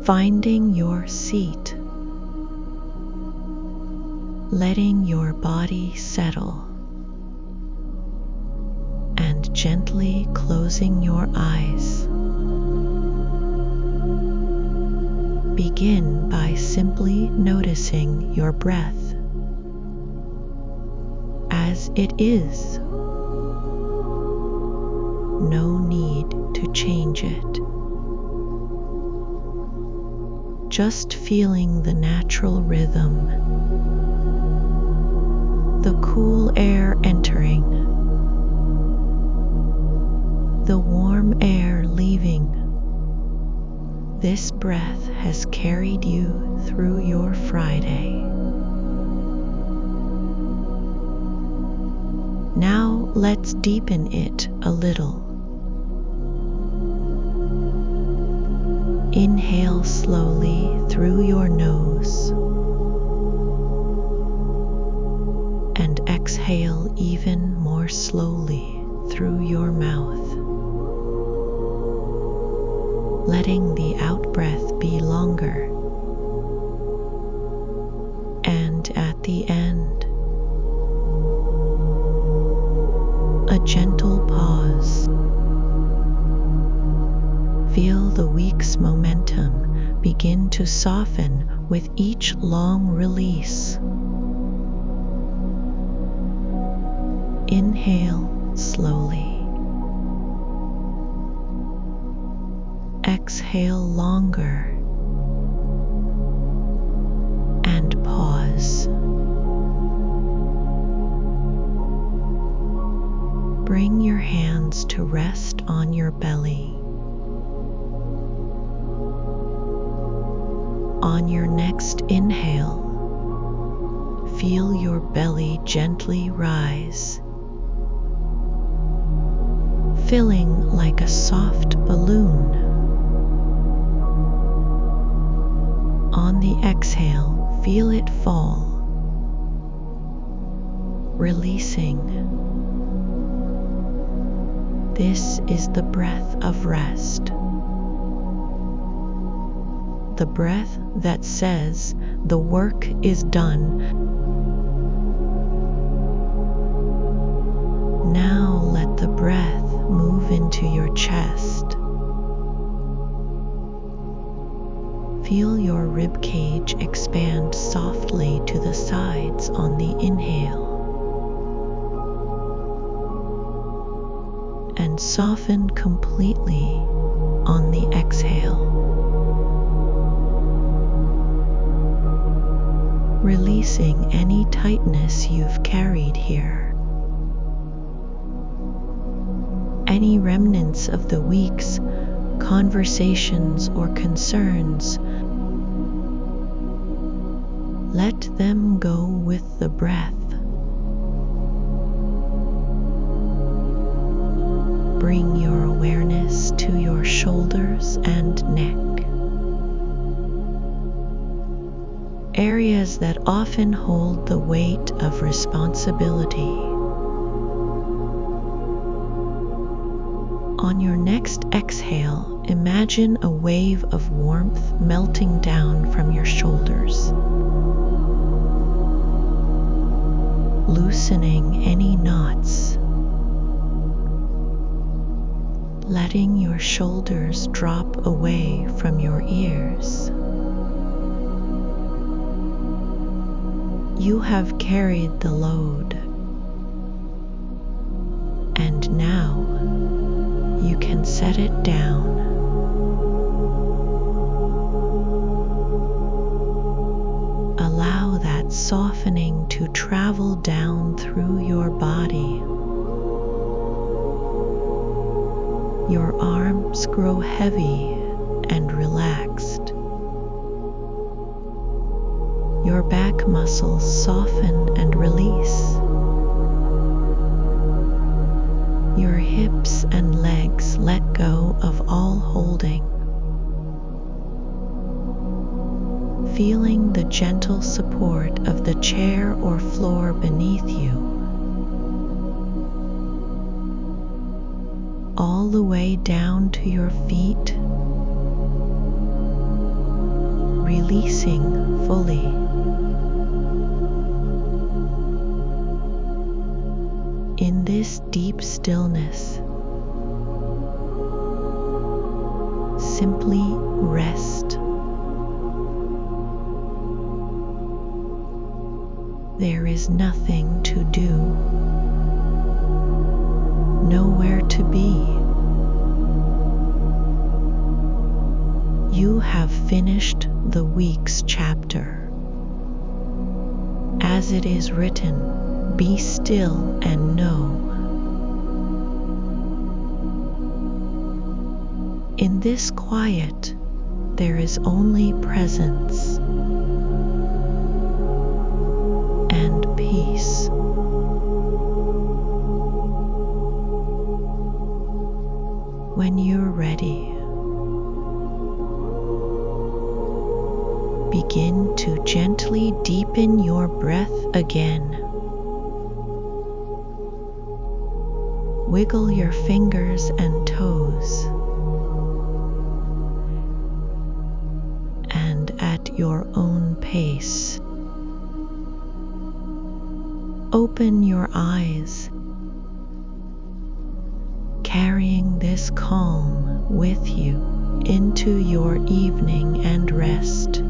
finding your seat, letting your body settle, and gently closing your eyes. Begin by simply noticing your breath as it is. No need to change it. Just feeling the natural rhythm, the cool air entering, the warm air leaving. This breath has carried you through your Friday. Now let's deepen it a little. Inhale slowly through your nose and exhale even more slowly through your mouth, letting the out-breath be longer. And at the end, a gentle pause. Feel the week's momentum begin to soften with each long release. Inhale slowly. Exhale longer. And pause. Bring your hands to rest on your belly. On your next inhale, feel your belly gently rise, filling like a soft balloon. On the exhale, feel it fall, releasing. This is the breath of rest. The breath that says the work is done. Now let the breath move into your chest. Feel your rib cage expand softly to the sides on the inhale and soften completely on the exhale. Releasing any tightness you've carried here. Any remnants of the week's conversations or concerns, let them go with the breath. Bring your awareness to your shoulders and neck. Areas that often hold the weight of responsibility. On your next exhale, imagine a wave of warmth melting down from your shoulders, loosening any knots, letting your shoulders drop away from your ears. You have carried the load, and now you can set it down. Allow that softening to travel down through your body. Your arms grow heavy and relaxed. Your back muscles soften and release. Your hips and legs let go of all holding. Feeling the gentle support of the chair or floor beneath you, all the way down to your feet, releasing fully. In this deep stillness, simply rest. There is nothing to do, nowhere to be. You have finished the week's chapter. As it is written, be still and know. In this quiet, there is only presence and peace. When you're ready, begin to gently deepen your breath again. Wiggle your fingers and toes, and at your own pace, open your eyes, carrying this calm with you into your evening and rest.